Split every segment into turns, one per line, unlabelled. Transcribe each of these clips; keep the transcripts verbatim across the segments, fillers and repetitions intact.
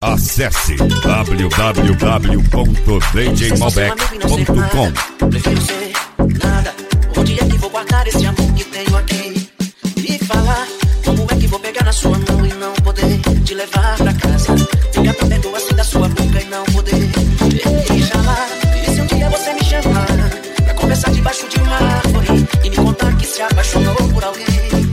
Acesse w w w ponto d j malbec ponto com.
Prefiro ser nada. Onde é que vou guardar esse amor que tenho aqui? E falar como é que vou pegar na sua mão e não poder te levar pra casa. Ficar tão perto assim da sua boca e não poder deixar lá. E se um dia você me chamar pra conversar debaixo de uma árvore e me contar que se apaixonou por alguém?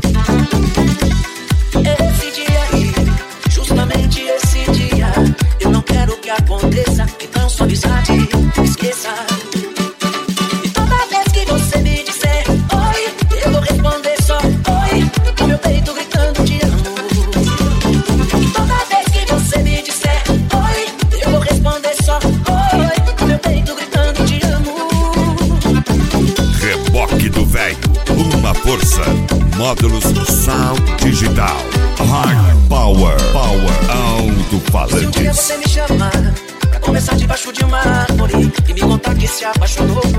Esse dia aí, justamente esse dia, eu não quero que aconteça. Então só amizade, esqueça. E toda vez que você me disser oi, eu vou responder só oi, com meu peito gritando te amo. E toda vez que você me disser oi, eu vou responder só oi, com meu peito gritando te amo.
Reboque do velho, uma força. Módulos Sound Digital. High Power, Power, alto-falantes.
Se um dia você me chamar pra conversar debaixo de uma árvore e me contar que se apaixonou